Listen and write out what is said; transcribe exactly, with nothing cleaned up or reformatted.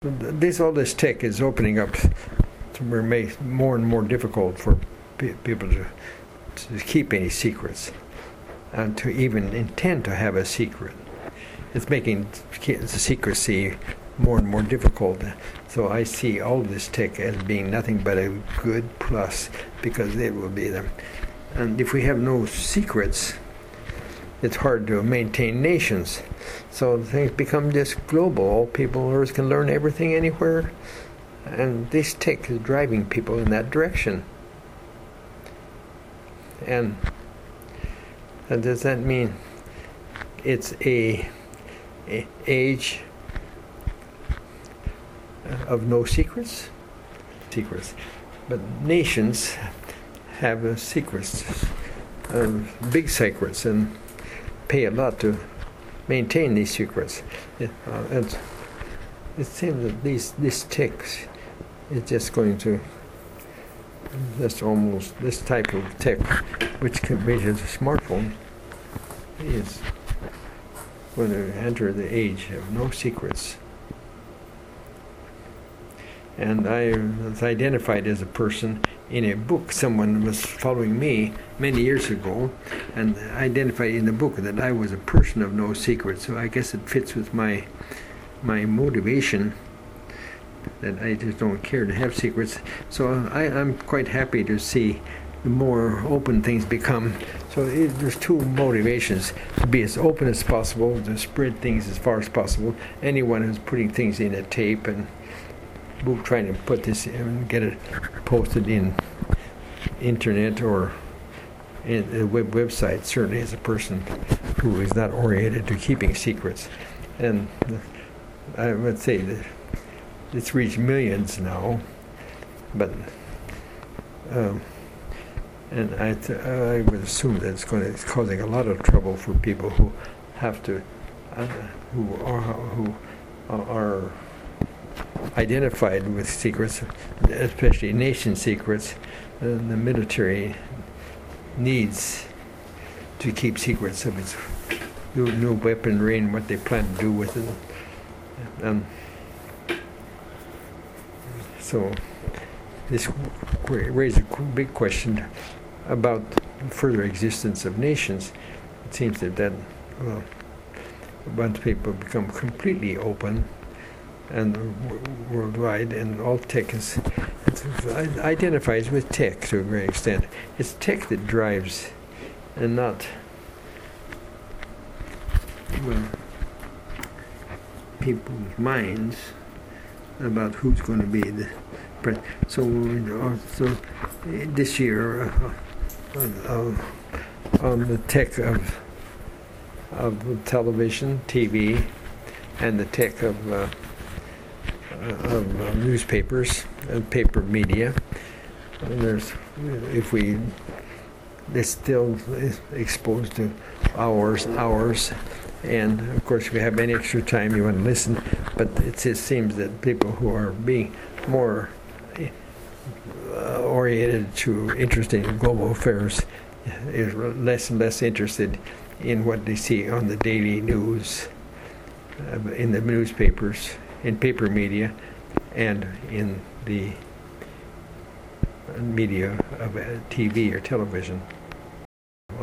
this all this tech is opening up to make more and more difficult for pe- people to, to keep any secrets and to even intend to have a secret. It's making the secrecy more and more difficult. So I see all this tech as being nothing but a good plus, because it will be them. And if we have no secrets, it's hard to maintain nations. So things become just global. All people on Earth can learn everything anywhere. And this tech is driving people in that direction. And, and does that mean it's a, a age of no secrets? Secrets. But nations have uh, secrets, uh, big secrets, and pay a lot to maintain these secrets. Uh, and it seems that these this tech is just going to, just almost this type of tech, which can be as a smartphone, is going to enter the age of no secrets. And I was identified as a person in a book. Someone was following me many years ago and identified in the book that I was a person of no secrets. So I guess it fits with my my motivation, that I just don't care to have secrets. So I, I'm quite happy to see the more open things become. So it, there's two motivations: to be as open as possible, to spread things as far as possible. Anyone who's putting things in a tape and trying to put this in, get it posted in internet or in a web website, certainly is a person who is not oriented to keeping secrets. And I would say that it's reached millions now, but um, and I th- I would assume that it's going to, it's causing a lot of trouble for people who have to uh, who are who are identified with secrets, especially nation secrets. Uh, the military needs to keep secrets of its new, new weaponry and what they plan to do with it. Um, so this raises a big question about the further existence of nations. It seems that, that well, once people become completely open and worldwide, and all tech is, it identifies with tech to a great extent. It's tech that drives, and not, well, people's minds about who's going to be the president. So, uh, so this year, uh, uh, on the tech of of television, T V, and the tech of uh, of uh, newspapers and paper media. And there's, if we, it's still exposed to hours, hours, and of course if you have any extra time you want to listen, but it just seems that people who are being more uh, oriented to interested in global affairs is less and less interested in what they see on the daily news, uh, in the newspapers, in paper media, and in the media of uh, T V or television.